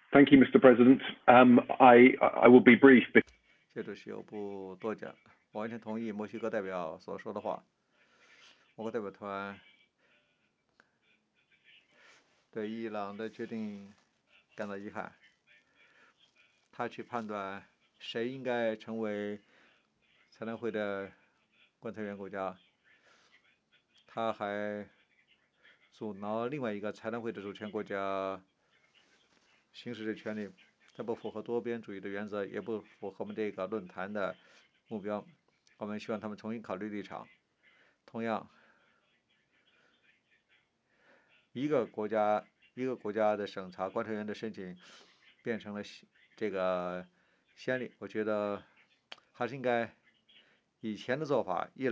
Thank you, Mr. President. I will be brief. 谢主席，我不多讲，我完全同意墨西哥代表所说的话。我国代表团对伊朗的决定感到遗憾。他去判断谁应该成为裁量会的观察员国家，他还阻挠另外一个裁量会的主权国家行使这权利，这不符合多边主义的原则，也不符合我们这个论坛的目标。我们希望他们重新考虑立场。同样，一个国家的审查观察员的申请变成了这个先例，我觉得还是应该以前的做法，